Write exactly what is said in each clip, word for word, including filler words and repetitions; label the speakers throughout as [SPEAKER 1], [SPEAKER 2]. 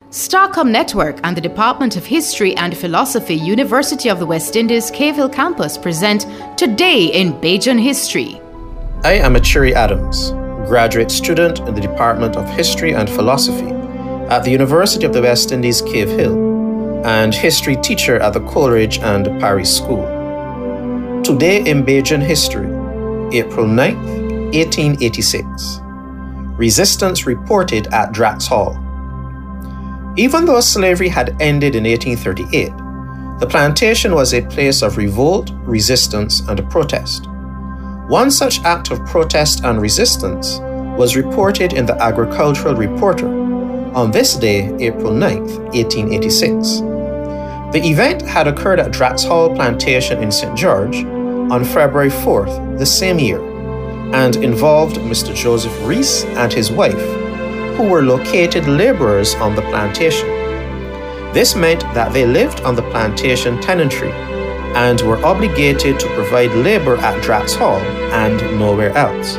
[SPEAKER 1] Starcom Network and the Department of History and Philosophy, University of the West Indies, Cave Hill Campus present Today in Bajan History.
[SPEAKER 2] I am Achiri Adams, graduate student in the Department of History and Philosophy at the University of the West Indies, Cave Hill, and history teacher at the Coleridge and Paris School. Today in Bajan History, April ninth, eighteen eighty-six. Resistance reported at Drax Hall. Even though slavery had ended in eighteen thirty-eight, the plantation was a place of revolt, resistance, and protest. One such act of protest and resistance was reported in the Agricultural Reporter on this day, April ninth, eighteen eighty-six. The event had occurred at Drax Hall Plantation in Saint George on February fourth the same year and involved Mister Joseph Rees and his wife, who were located laborers on the plantation. This meant that they lived on the plantation tenantry and were obligated to provide labor at Drax Hall and nowhere else.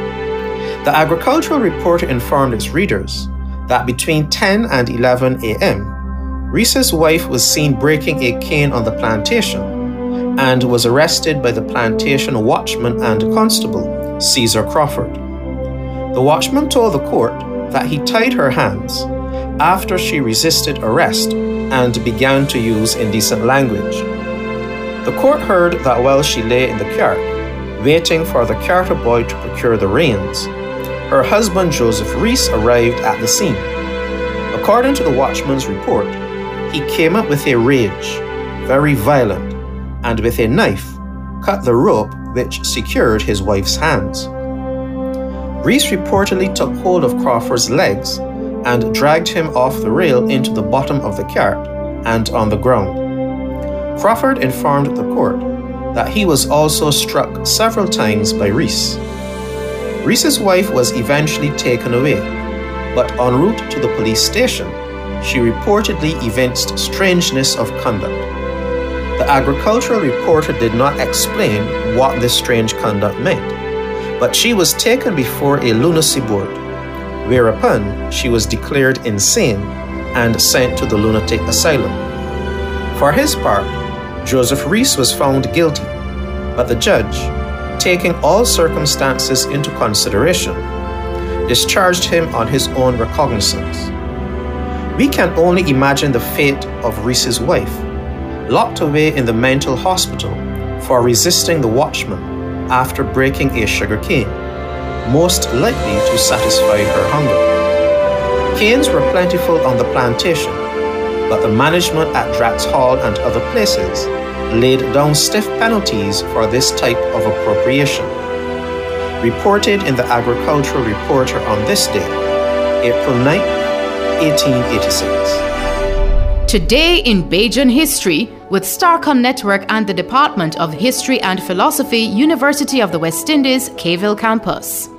[SPEAKER 2] The Agricultural Reporter informed its readers that between ten and eleven a.m., Rees's wife was seen breaking a cane on the plantation and was arrested by the plantation watchman and constable, Caesar Crawford. The watchman told the court that he tied her hands after she resisted arrest and began to use indecent language. The court heard that while she lay in the cart, waiting for the carter boy to procure the reins, her husband Joseph Rees arrived at the scene. According to the watchman's report, he came up with a rage, very violent, and with a knife cut the rope which secured his wife's hands. Rees reportedly took hold of Crawford's legs and dragged him off the rail into the bottom of the cart and on the ground. Crawford informed the court that he was also struck several times by Rees. Rees's wife was eventually taken away, but en route to the police station, she reportedly evinced strangeness of conduct. The Agricultural Reporter did not explain what this strange conduct meant, but she was taken before a lunacy board, whereupon she was declared insane and sent to the lunatic asylum. For his part, Joseph Rees was found guilty, but the judge, taking all circumstances into consideration, discharged him on his own recognizance. We can only imagine the fate of Rees's wife, locked away in the mental hospital for resisting the watchman after breaking a sugar cane, most likely to satisfy her hunger. Canes were plentiful on the plantation, but the management at Drax Hall and other places laid down stiff penalties for this type of appropriation. Reported in the Agricultural Reporter on this day, April ninth, eighteen eighty-six.
[SPEAKER 1] Today in Bajan History with Starcom Network and the Department of History and Philosophy, University of the West Indies, Cave Hill Campus.